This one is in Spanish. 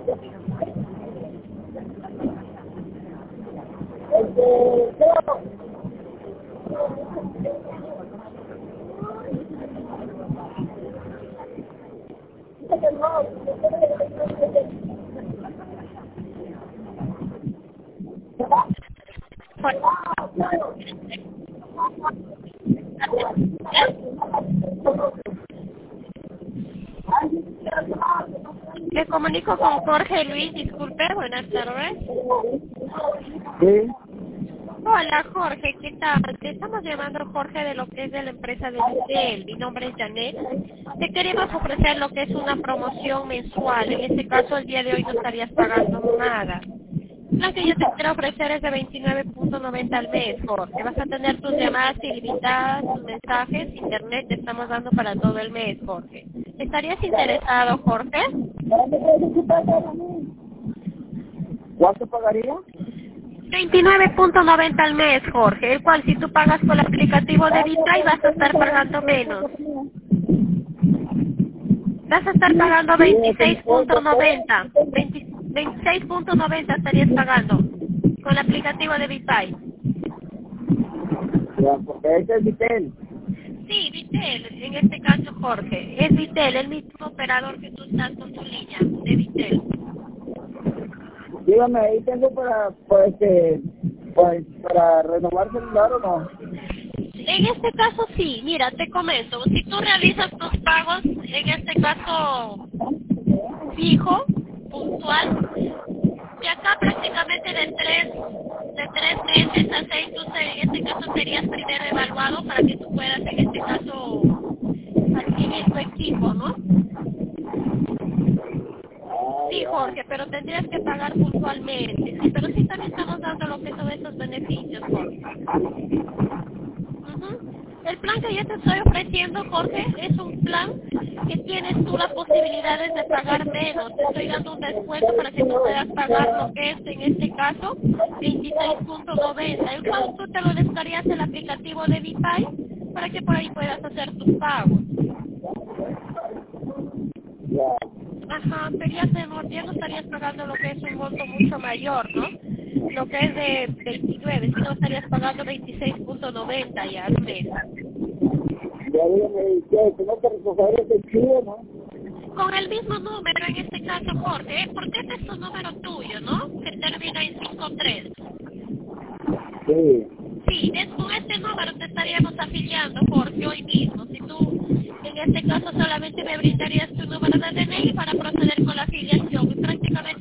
Me comunico con Jorge Luis, disculpe, buenas tardes. Sí, Hola Jorge, ¿qué tal? Te estamos llamando Jorge de lo que es de la empresa de Vitel. Mi nombre es Janet. Te queremos ofrecer lo que es una promoción mensual. En este caso, el día de hoy no estarías pagando nada. La que yo te quiero ofrecer es de 29.90 al mes, Jorge. Vas a tener tus llamadas ilimitadas, tus mensajes, internet te estamos dando para todo el mes, Jorge. ¿Estarías interesado, Jorge? ¿cuánto pagaría? 29.90 al mes, Jorge, el cual si tú pagas con el aplicativo de Vitay vas a estar pagando menos. Vas a estar pagando 26.90. 26.90 estarías pagando con el aplicativo de Vitay. Ya, porque ese es Vitel. Sí, Vitel, en este caso Jorge. Es Vitel, el mismo operador que tú estás con tu línea de Vitel. Dígame, ahí tengo para renovar celular o no. En este caso sí, mira, te comento, si tú realizas tus pagos, en este caso fijo, puntual, y acá prácticamente de tres meses a 6, tú en este caso serías primero evaluado para que tú puedas en este caso adquirir tu equipo, ¿no? Sí, Jorge, pero tendrías que pagar puntualmente, sí, pero sí también estamos dando lo que son esos beneficios, Jorge. Ujú. El plan que yo te estoy ofreciendo, Jorge, es un plan que tienes tú las posibilidades de pagar menos. Te estoy dando un descuento para que tú puedas pagar lo que es, en este caso, 26.90, el cual tú te lo descargarías el aplicativo de Vitay para que por ahí puedas hacer tus pagos. Ya, Ajá, pero ya no estarías pagando lo que es un monto mucho mayor, ¿no? Lo que es de 29, sino estarías pagando 26.90 ya al mes. ya dígame, ¿qué? Tengo que recoger ese chivo, ¿no? Con el mismo número en este caso, Jorge, porque este es un número tuyo, ¿no? Que termina en 53. Sí. Sí, con este número te estaríamos afiliando, Jorge, hoy mismo. Si tú, en este caso, solamente me brindarías tu número de DNI para proceder con la afiliación. Y prácticamente